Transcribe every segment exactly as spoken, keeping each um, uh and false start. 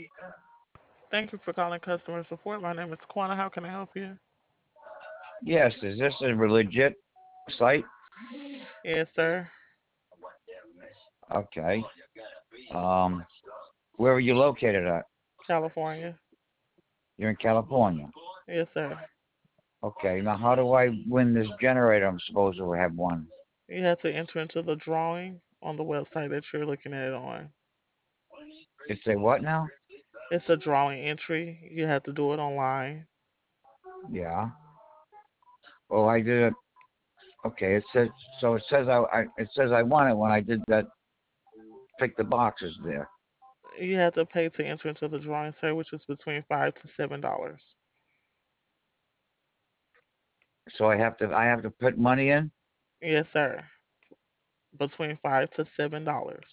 Thank you for calling customer support. My name is Quana. How can I help you? Yes, is this a legit site? Yes, sir. Okay. Um, where are you located at? California. You're in California. Yes, sir. Okay. Now, how do I win this generator? I'm supposed to have one. You have to enter into the drawing on the website that you're looking at it on. It's a what now? It's a drawing entry. You have to do it online. Yeah. Oh, I did it. Okay. It says so. It says I, I. It says I won it when I did that. Pick the boxes there. You have to pay to enter into the drawing, sir, which is between five to seven dollars. So I have to. I have to put money in. Yes, sir. Between five to seven dollars.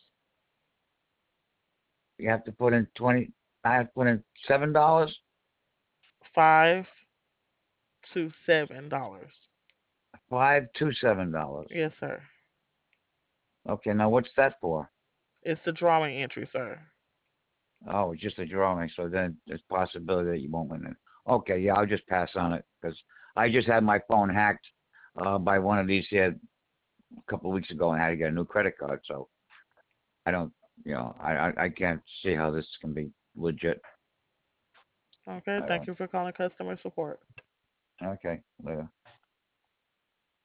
You have to put in twenty. I have to put in seven dollars. Five to seven dollars. Five to seven dollars. Yes, sir. Okay. Now what's that for? It's the drawing entry, sir. Oh, it's just a drawing, so then there's possibility that you won't win it. Okay, yeah, I'll just pass on it because I just had my phone hacked uh, by one of these here a couple of weeks ago and had to get a new credit card. So I don't, you know, I I, I can't see how this can be legit. Okay, I thank don't. you for calling customer support. Okay, later.